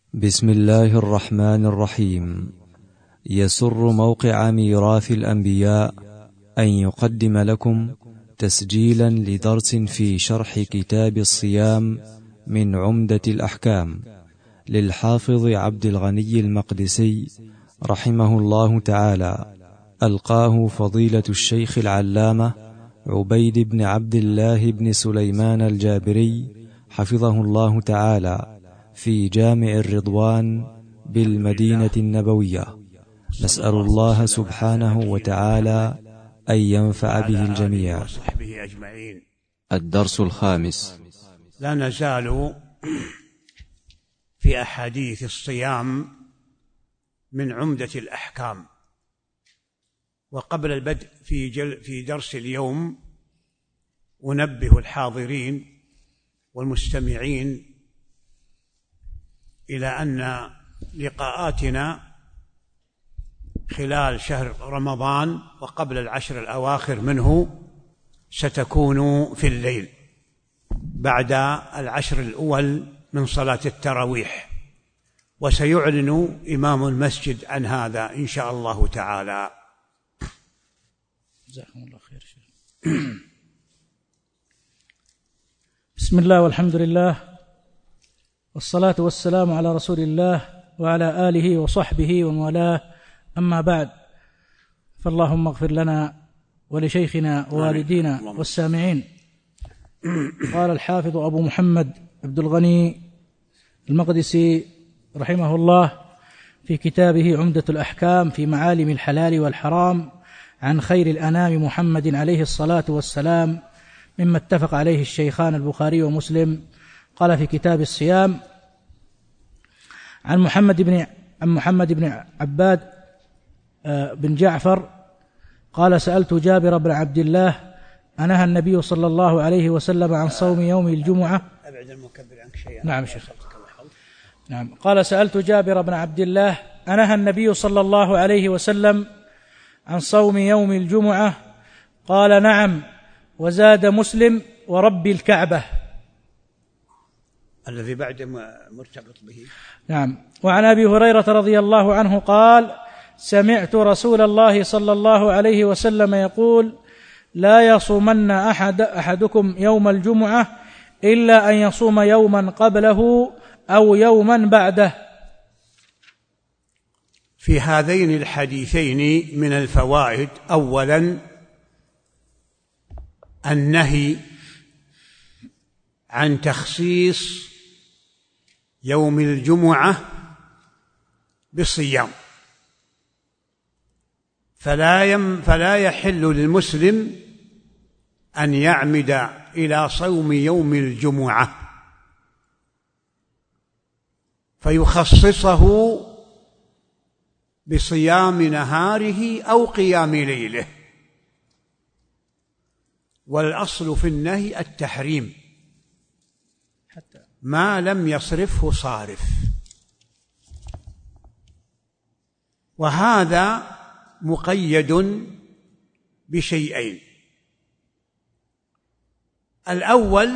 بسم الله الرحمن الرحيم. يسر موقع ميراث الأنبياء أن يقدم لكم تسجيلا لدرس في شرح كتاب الصيام من عمدة الأحكام للحافظ عبد الغني المقدسي رحمه الله تعالى، ألقاه فضيلة الشيخ العلامة عبيد بن عبد الله بن سليمان الجابري حفظه الله تعالى في جامع الرضوان بالمدينة النبوية. نسأل الله سبحانه وتعالى أن ينفع به الجميع. وصحبه أجمعين. الدرس الخامس. لا نزال في أحاديث الصيام من عمدة الأحكام، وقبل البدء في درس اليوم أنبه الحاضرين والمستمعين إلى أن لقاءاتنا خلال شهر رمضان وقبل العشر الأواخر منه ستكون في الليل بعد العشر الأول من صلاة التراويح، وسيعلن إمام المسجد عن هذا إن شاء الله تعالى. جزاكم الله خير. بسم الله والحمد لله والصلاة والسلام على رسول الله وعلى آله وصحبه ومن والاه، أما بعد، فاللهم اغفر لنا ولشيخنا ووالدينا والسامعين. قال الحافظ أبو محمد عبد الغني المقدسي رحمه الله في كتابه عمدة الأحكام في معالم الحلال والحرام عن خير الأنام محمد عليه الصلاة والسلام، مما اتفق عليه الشيخان البخاري ومسلم. قال في كتاب الصيام عن محمد بن عباد بن جعفر قال: سألت جابر بن عبد الله: أنهى النبي صلى الله عليه وسلم عن صوم يوم الجمعة؟ أبعد المكبر عنك شيئا. نعم شيخ. نعم. قال: سألت جابر بن عبد الله: أنهى النبي صلى الله عليه وسلم عن صوم يوم الجمعة؟ قال: نعم. وزاد مسلم: ورب الكعبة. الذي بعد مرتبط به. نعم. وعن أبي هريرة رضي الله عنه قال: سمعت رسول الله صلى الله عليه وسلم يقول: لا يصومن أحدكم يوم الجمعة إلا أن يصوم يوما قبله أو يوما بعده. في هذين الحديثين من الفوائد: أولا النهي عن تخصيص يوم الجمعة بالصيام، فلا يحل للمسلم أن يعمد إلى صوم يوم الجمعة فيخصصه بصيام نهاره أو قيام ليله، والأصل في النهي التحريم ما لم يصرفه صارف. وهذا مقيد بشيئين: الأول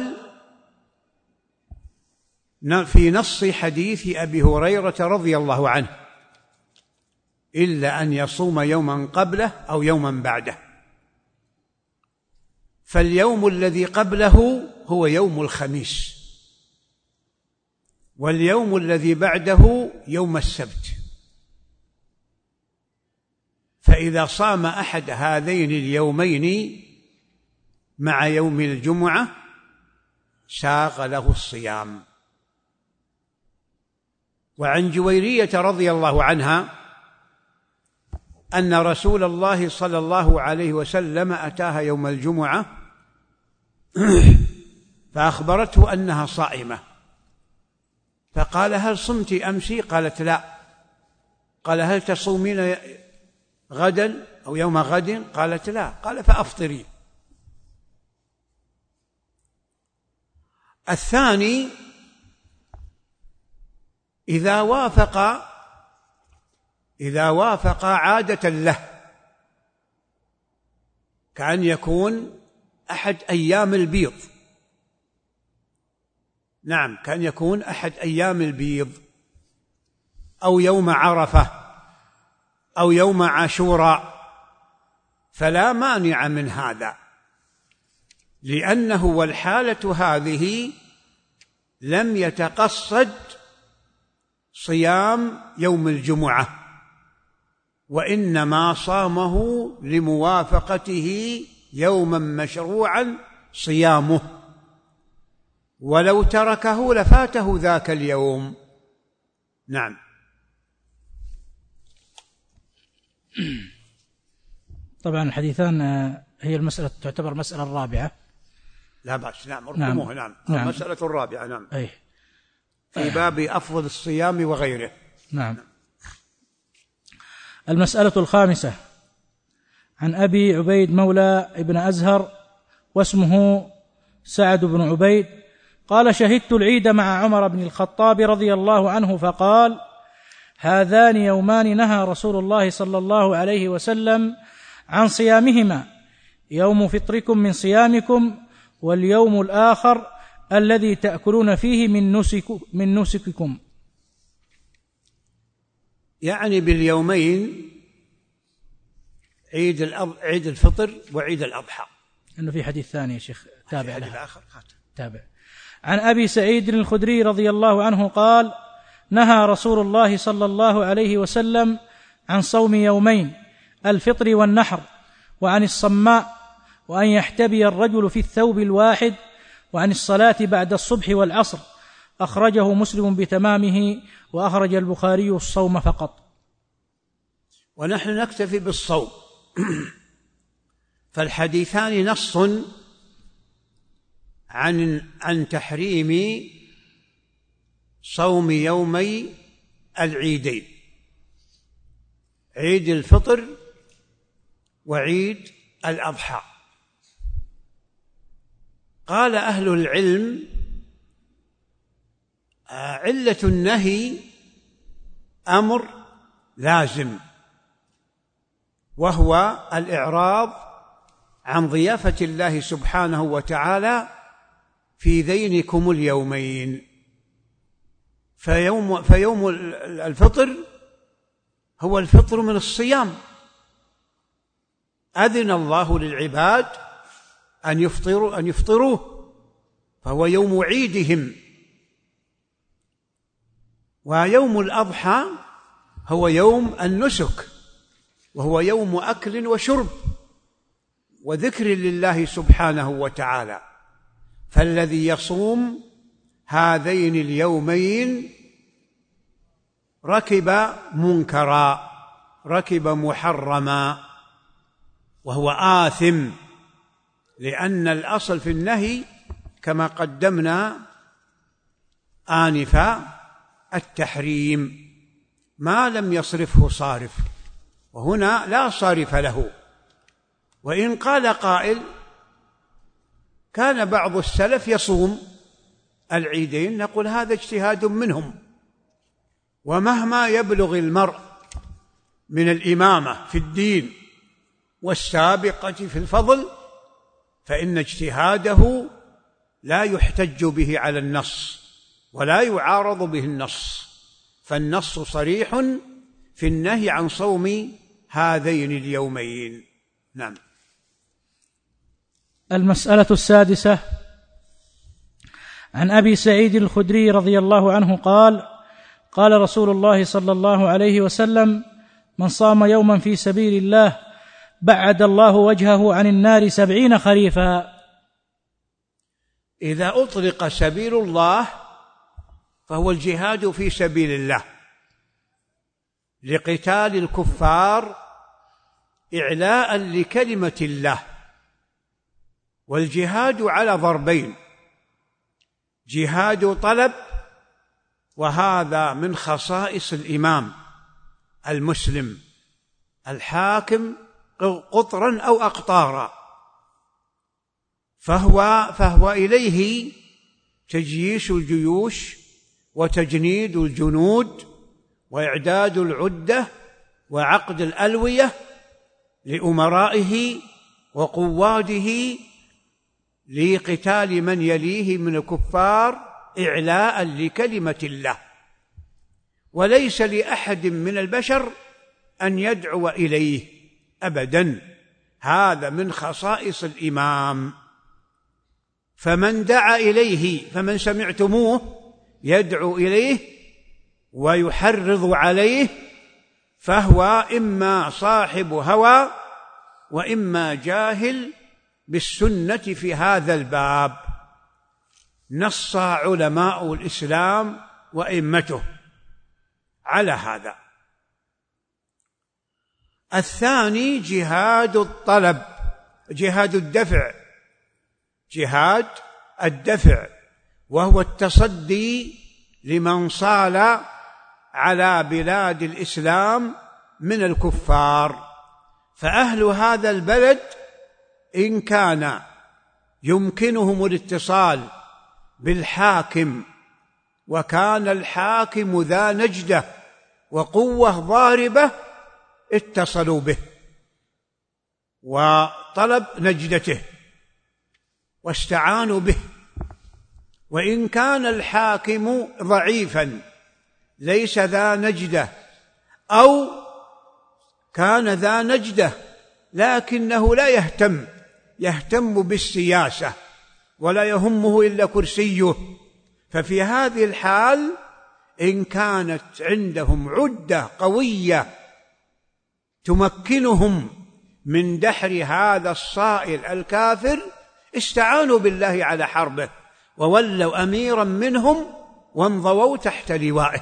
في نص حديث أبي هريرة رضي الله عنه: إلا أن يصوم يوما قبله أو يوما بعده. فاليوم الذي قبله هو يوم الخميس، واليوم الذي بعده يوم السبت. فإذا صام أحد هذين اليومين مع يوم الجمعة ساغ له الصيام. وعن جويرية رضي الله عنها أن رسول الله صلى الله عليه وسلم أتاها يوم الجمعة فأخبرته أنها صائمة، فقال: هل صمت أمسي؟ قالت: لا. قال: هل تصومين غدا أو يوم غد؟ قالت: لا. قال: فأفطري. الثاني: إذا وافق عادة له، كأن يكون أحد أيام البيض. نعم، كأن يكون أحد أيام البيض، أو يوم عرفة أو يوم عاشوراء، فلا مانع من هذا، لأنه والحالة هذه لم يتقصد صيام يوم الجمعة، وإنما صامه لموافقته يوما مشروعا صيامه، ولو تركه لفاته ذاك اليوم. نعم. طبعا الحديثان هي المسألة تعتبر مسألة الرابعة. لا بأس. نعم ارقموه. نعم. المسألة الرابعة. نعم. أي. في باب أفضل الصيام وغيره. نعم. المسألة الخامسة عن أبي عبيد مولى ابن أزهر واسمه سعد بن عبيد قال: شهدت العيد مع عمر بن الخطاب رضي الله عنه فقال: هذان يومان نهى رسول الله صلى الله عليه وسلم عن صيامهما، يوم فطركم من صيامكم، واليوم الآخر الذي تأكلون فيه من نسككم. يعني باليومين عيد الفطر وعيد الأضحى. إنه في حديث ثاني يا شيخ تابع له. تابع. عن أبي سعيد الخدري رضي الله عنه قال: نهى رسول الله صلى الله عليه وسلم عن صوم يومين، الفطر والنحر، وعن الصماء، وأن يحتبي الرجل في الثوب الواحد، وعن الصلاة بعد الصبح والعصر. أخرجه مسلم بتمامه، وأخرج البخاري الصوم فقط. ونحن نكتفي بالصوم. فالحديثان نص عن تحريم صوم يومي العيدين، عيد الفطر وعيد الأضحى. قال أهل العلم: علة النهي أمر لازم، وهو الإعراض عن ضيافة الله سبحانه وتعالى في ذينكم اليومين. فيوم الفطر هو الفطر من الصيام، أذن الله للعباد أن يفطروه، فهو يوم عيدهم. ويوم الأضحى هو يوم النسك، وهو يوم أكل وشرب وذكر لله سبحانه وتعالى. فالذي يصوم هذين اليومين ركب منكرا، ركب محرما، وهو آثم، لأن الأصل في النهي كما قدمنا آنفا التحريم ما لم يصرفه صارف، وهنا لا صارف له. وإن قال قائل: كان بعض السلف يصوم العيدين، نقول هذا اجتهاد منهم، ومهما يبلغ المرء من الإمامة في الدين والسابقة في الفضل فإن اجتهاده لا يحتج به على النص ولا يعارض به النص، فالنص صريح في النهي عن صوم هذين اليومين. نعم. المسألة السادسة عن أبي سعيد الخدري رضي الله عنه قال: قال رسول الله صلى الله عليه وسلم: من صام يوما في سبيل الله بعد الله وجهه عن النار 70 خريفا. إذا أطلق سبيل الله فهو الجهاد في سبيل الله لقتال الكفار إعلاء لكلمة الله. والجهاد على ضربين: جهاد طلب، وهذا من خصائص الإمام المسلم الحاكم قطرا أو أقطارا، فهو إليه تجييش الجيوش وتجنيد الجنود وإعداد العدة وعقد الألوية لأمرائه وقواده لقتال من يليه من الكفار إعلاء لكلمة الله. وليس لأحد من البشر أن يدعو إليه أبدا، هذا من خصائص الإمام. فمن دعا إليه، فمن سمعتموه يدعو إليه ويحرض عليه فهو إما صاحب هوى وإما جاهل بالسنة في هذا الباب. نص علماء الإسلام وأئمته على هذا. الثاني جهاد الطلب، جهاد الدفع، وهو التصدي لمن صال على بلاد الإسلام من الكفار. فأهل هذا البلد إن كان يمكنهم الاتصال بالحاكم وكان الحاكم ذا نجدة وقوة ضاربة اتصلوا به وطلب نجدته واستعانوا به. وإن كان الحاكم ضعيفا ليس ذا نجدة، أو كان ذا نجدة لكنه لا يهتم بالسياسة ولا يهمه إلا كرسيه، ففي هذه الحال إن كانت عندهم عدة قوية تمكنهم من دحر هذا الصائل الكافر استعانوا بالله على حربه وولوا أميرا منهم وانضووا تحت لوائه.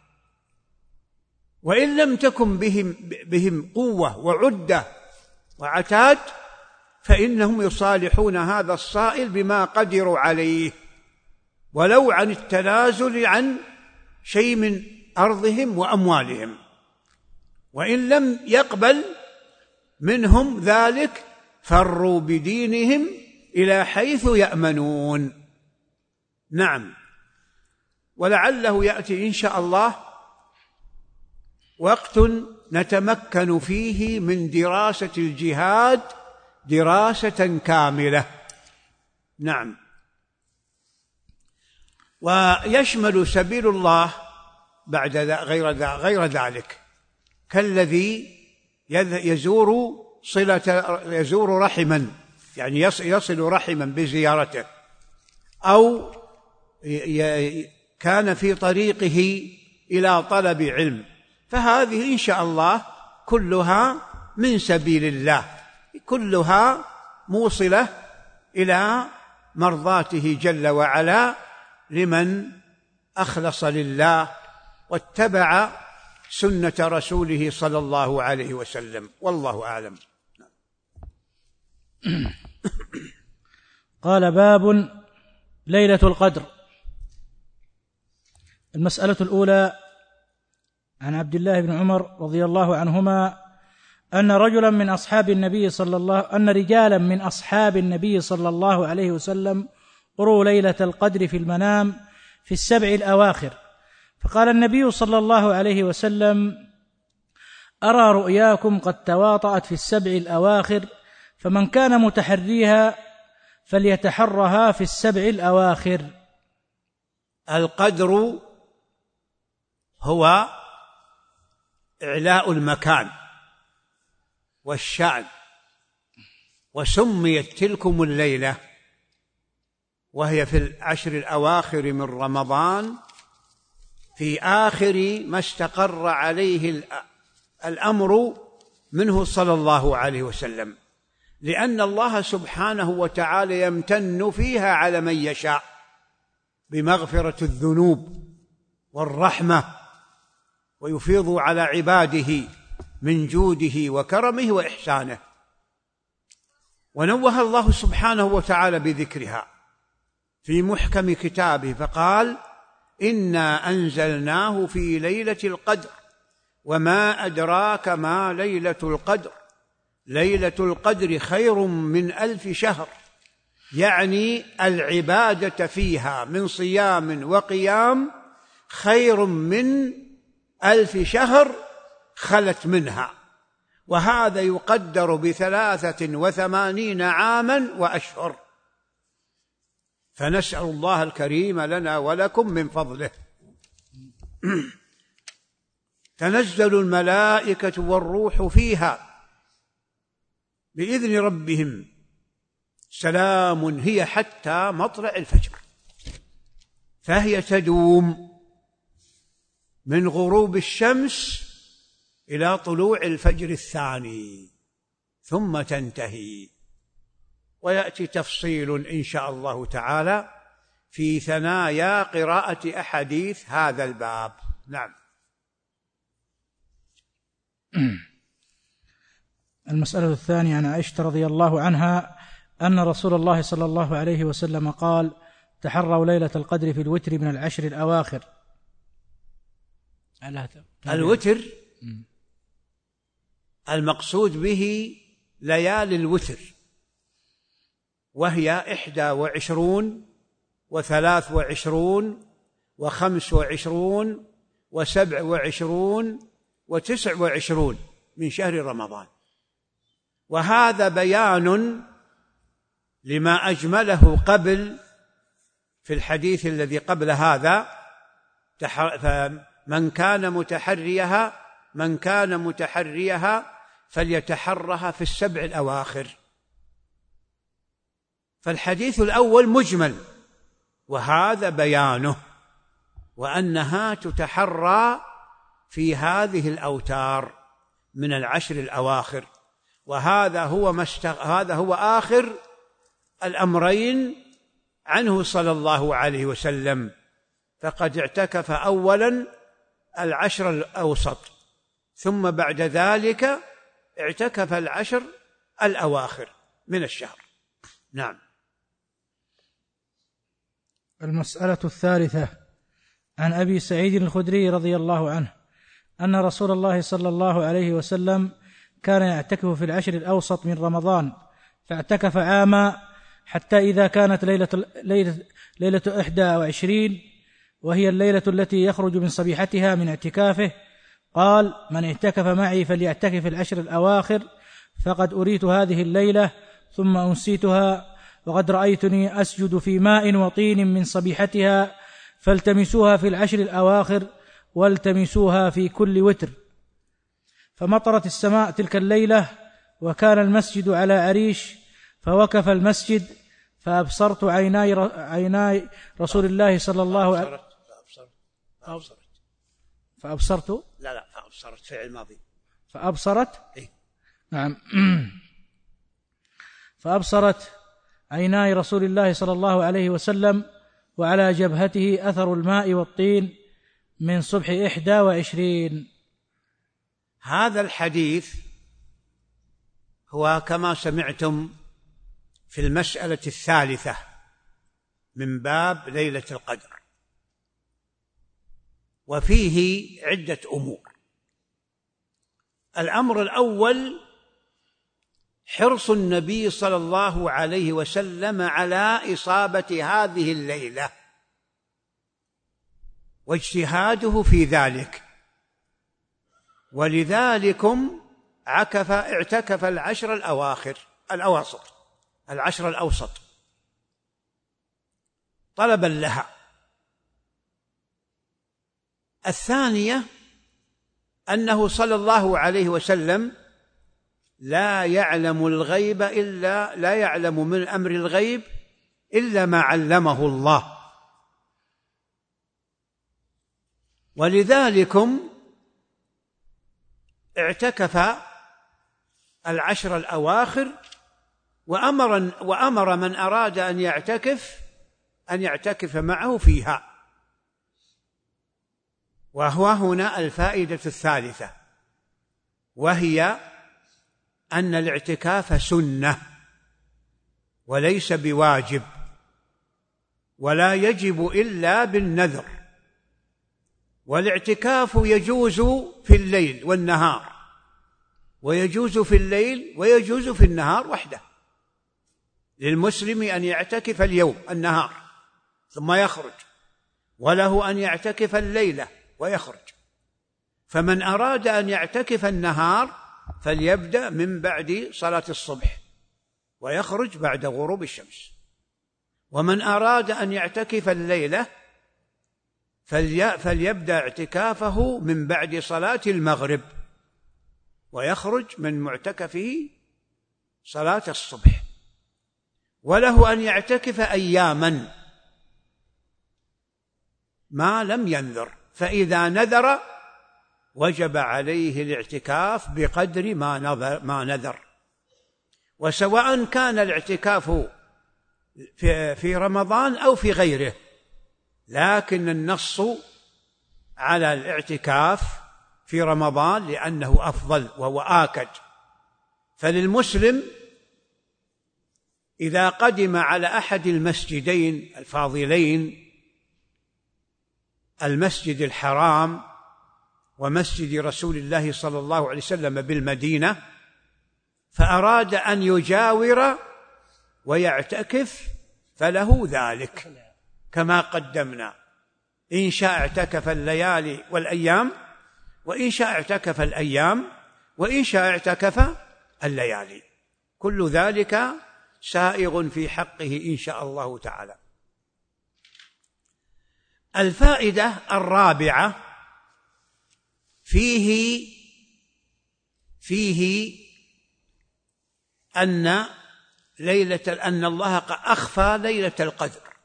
وإن لم تكن بهم قوة وعدة وعتاد فإنهم يصالحون هذا الصائل بما قدروا عليه، ولو عن التنازل عن شيء من أرضهم وأموالهم. وإن لم يقبل منهم ذلك فروا بدينهم إلى حيث يأمنون. نعم. ولعله يأتي إن شاء الله وقت نتمكن فيه من دراسة الجهاد دراسة كاملة. نعم. ويشمل سبيل الله بعد غير ذلك، كالذي يزور رحما، يعني يصل رحما بزيارته، أو كان في طريقه إلى طلب علم، فهذه إن شاء الله كلها من سبيل الله، كلها موصلة إلى مرضاته جل وعلا لمن أخلص لله واتبع سنة رسوله صلى الله عليه وسلم. والله أعلم. قال: باب ليلة القدر. المسألة الأولى عن عبد الله بن عمر رضي الله عنهما أن رجلا من أصحاب النبي رجالا من أصحاب النبي صلى الله عليه وسلم قروا ليلة القدر في المنام في السبع الأواخر، فقال النبي صلى الله عليه وسلم: أرى رؤياكم قد تواطأت في السبع الأواخر، فمن كان متحريها فليتحرها في السبع الأواخر. القدر هو إعلاء المكان والشأن، وسميت تلكم الليلة وهي في العشر الأواخر من رمضان، في آخر ما استقر عليه الأمر منه صلى الله عليه وسلم، لأن الله سبحانه وتعالى يمتن فيها على من يشاء بمغفرة الذنوب والرحمة، ويفيض على عباده من جوده وكرمه وإحسانه. ونوه الله سبحانه وتعالى بذكرها في محكم كتابه فقال: إنا أنزلناه في ليلة القدر وما أدراك ما ليلة القدر ليلة القدر خير من 1000 شهر، يعني العبادة فيها من صيام وقيام خير من 1000 شهر خلت منها، وهذا يقدر ب83 عاما وأشهر. فنسأل الله الكريم لنا ولكم من فضله. تنزل الملائكة والروح فيها بإذن ربهم سلام هي حتى مطلع الفجر، فهي تدوم من غروب الشمس إلى طلوع الفجر الثاني ثم تنتهي. ويأتي تفصيل إن شاء الله تعالى في ثنايا قراءة أحاديث هذا الباب. نعم. المسألة الثانية عن عائشة رضي الله عنها أن رسول الله صلى الله عليه وسلم قال: تحروا ليلة القدر في الوتر من العشر الأواخر. الوتر المقصود به ليالي الوتر، وهي 21 و23 و25 و27 و29 من شهر رمضان. وهذا بيان لما أجمله قبل في الحديث الذي قبل هذا: فمن كان متحريها فليتحرها في السبع الأواخر. فالحديث الأول مجمل، وهذا بيانه، وأنها تتحرى في هذه الأوتار من العشر الأواخر. وهذا هو آخر الأمرين عنه صلى الله عليه وسلم، فقد اعتكف أولا العشر الأوسط، ثم بعد ذلك اعتكف العشر الأواخر من الشهر. نعم. المسألة الثالثة عن أبي سعيد الخدري رضي الله عنه أن رسول الله صلى الله عليه وسلم كان يعتكف في العشر الأوسط من رمضان، فاعتكف عاما حتى إذا كانت ليلة 21 وهي الليلة التي يخرج من صبيحتها من اعتكافه قال: من اعتكف معي فليعتكف العشر الأواخر، فقد أريت هذه الليلة ثم أنسيتها، وقد رأيتني أسجد في ماء وطين من صبيحتها، فالتمسوها في العشر الأواخر والتمسوها في كل وتر. فمطرت السماء تلك الليلة، وكان المسجد على عريش، فوقف المسجد فأبصرت عيناي رسول الله صلى الله عليه وسلم. فأبصرت فعل ماضي. فأبصرت إيه؟ نعم. فأبصرت عيناي رسول الله صلى الله عليه وسلم وعلى جبهته أثر الماء والطين من صبح 21. هذا الحديث هو كما سمعتم في المسألة الثالثة من باب ليلة القدر، وفيه عدة أمور. الأمر الأول حرص النبي صلى الله عليه وسلم على إصابة هذه الليلة واجتهاده في ذلك، ولذلكم اعتكف العشر الأوسط طلبا لها. الثانية أنه صلى الله عليه وسلم لا يعلم من أمر الغيب إلا ما علمه الله، ولذلكم اعتكف العشر الأواخر، وأمر من أراد أن يعتكف معه فيها. وهو هنا الفائدة الثالثة، وهي أن الاعتكاف سنة وليس بواجب، ولا يجب إلا بالنذر. والاعتكاف يجوز في الليل والنهار، ويجوز في الليل ويجوز في النهار وحده. للمسلم أن يعتكف النهار ثم يخرج، وله أن يعتكف الليلة ويخرج. فمن أراد أن يعتكف النهار فليبدأ من بعد صلاة الصبح ويخرج بعد غروب الشمس، ومن أراد أن يعتكف الليلة فليبدأ اعتكافه من بعد صلاة المغرب، ويخرج من معتكفه صلاة الصبح. وله أن يعتكف أياما ما لم ينذر، فإذا نذر وجب عليه الاعتكاف بقدر ما نذر. وسواء كان الاعتكاف في رمضان أو في غيره، لكن النص على الاعتكاف في رمضان لأنه أفضل وهو آكد. فللمسلم إذا قدم على أحد المسجدين الفاضلين، المسجد الحرام ومسجد رسول الله صلى الله عليه وسلم بالمدينة، فأراد أن يجاور ويعتكف، فله ذلك كما قدمنا، إن شاء اعتكف الليالي والأيام، وإن شاء اعتكف الأيام، وإن شاء اعتكف الليالي، كل ذلك سائغ في حقه إن شاء الله تعالى. الفائدة الرابعة فيه أن الله أخفى ليلة القدر.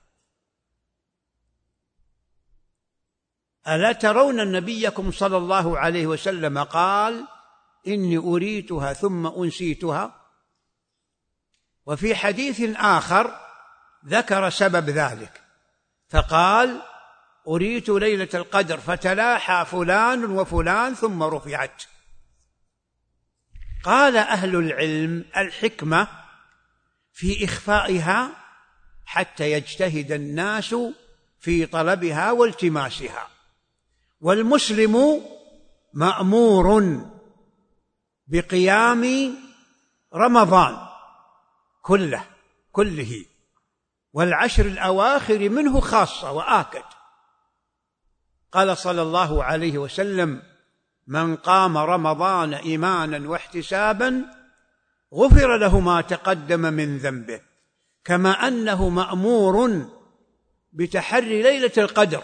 ألا ترون نبيكم صلى الله عليه وسلم قال: إني أريتها ثم أنسيتها. وفي حديث آخر ذكر سبب ذلك فقال: أريت ليلة القدر فتلاحى فلان وفلان ثم رفعت. قال أهل العلم: الحكمة في إخفائها حتى يجتهد الناس في طلبها والتماسها، والمسلم مأمور بقيام رمضان كله والعشر الأواخر منه خاصة وآكد. قال صلى الله عليه وسلم: من قام رمضان إيمانا واحتسابا غفر له ما تقدم من ذنبه، كما أنه مأمور بتحري ليلة القدر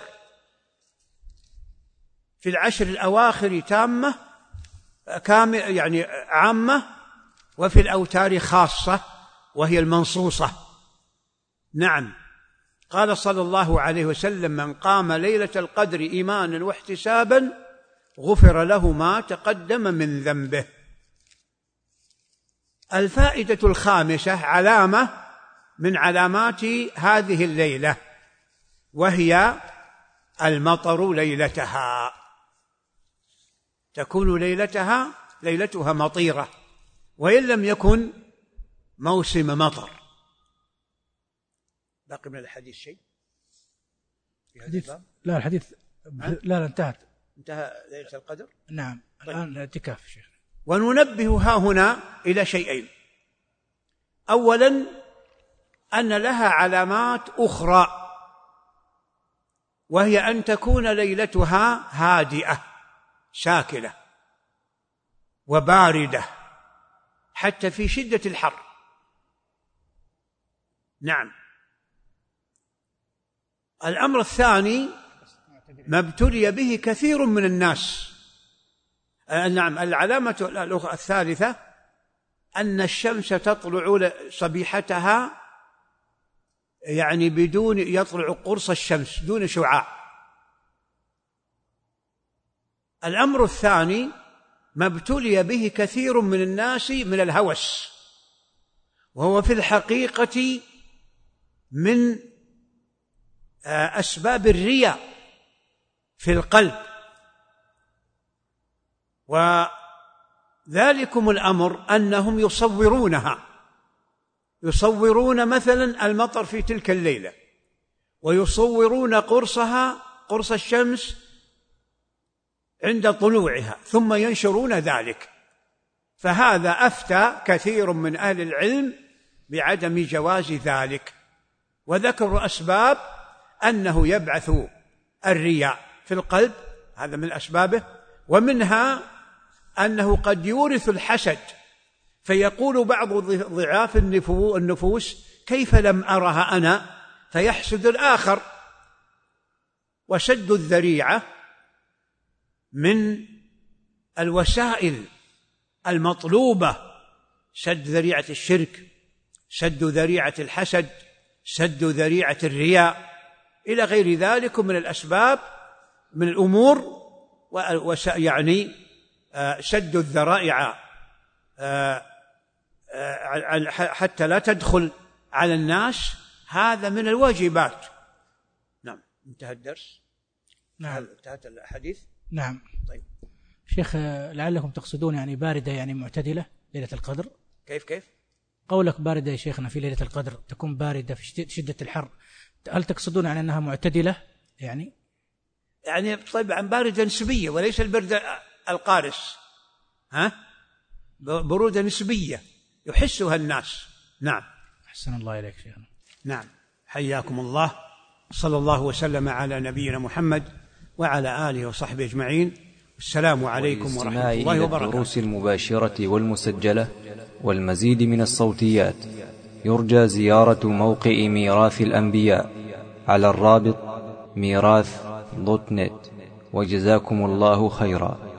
في العشر الأواخر تامة يعني عامة، وفي الأوتار خاصة وهي المنصوصة. نعم، قال صلى الله عليه وسلم: من قام ليلة القدر إيمانا واحتسابا غفر له ما تقدم من ذنبه. الفائدة الخامسة علامة من علامات هذه الليلة، وهي المطر ليلتها، تكون ليلتها مطيرة، وإن لم يكن موسم مطر. باقي من الحديث شيء؟ لا، الحديث لا انتهى ليلة القدر. نعم. طيب. الآن الاعتكاف شيخ. وننبه ها هنا إلى شيئين: أولا أن لها علامات أخرى، وهي أن تكون ليلتها هادئة ساكنة وباردة حتى في شدة الحر. نعم. الأمر الثاني ما ابتلي به كثير من الناس. نعم. العلامة الثالثة أن الشمس تطلع صبيحتها يعني بدون يطلع قرص الشمس دون شعاع. الأمر الثاني ما ابتلي به كثير من الناس من الهوس، وهو في الحقيقة من أسباب الرياء في القلب. وذلكم الأمر أنهم يصورون مثلا المطر في تلك الليلة، ويصورون قرص الشمس عند طلوعها، ثم ينشرون ذلك. فهذا أفتى كثير من أهل العلم بعدم جواز ذلك، وذكروا أسباب أنه يبعث الرياء في القلب، هذا من أسبابه. ومنها أنه قد يورث الحسد، فيقول بعض ضعاف النفوس: كيف لم أرها أنا؟ فيحسد الآخر. وسد الذريعة من الوسائل المطلوبة، سد ذريعة الشرك، سد ذريعة الحسد، سد ذريعة الرياء، إلى غير ذلك من الأسباب من الأمور، يعني سد الذرائع حتى لا تدخل على الناس، هذا من الواجبات. نعم، انتهى الدرس. نعم، انتهت الحديث. نعم. طيب شيخ، لعلكم تقصدون يعني باردة يعني معتدلة ليلة القدر؟ كيف قولك باردة يا شيخنا في ليلة القدر تكون باردة في شدة الحر، هل تقصدون يعني أنها معتدلة يعني طبعا باردة نسبية وليس البرد القارس، برودة نسبية يحسها الناس. نعم. أحسن الله إليك شيخنا. نعم، حياكم الله. صلى الله وسلم على نبينا محمد وعلى آله وصحبه أجمعين. السلام عليكم ورحمة الله وبركاته. الدروس المباشرة والمسجلة والمزيد من الصوتيات يرجى زيارة موقع ميراث الأنبياء على الرابط ميراث.net. وجزاكم الله خيرا.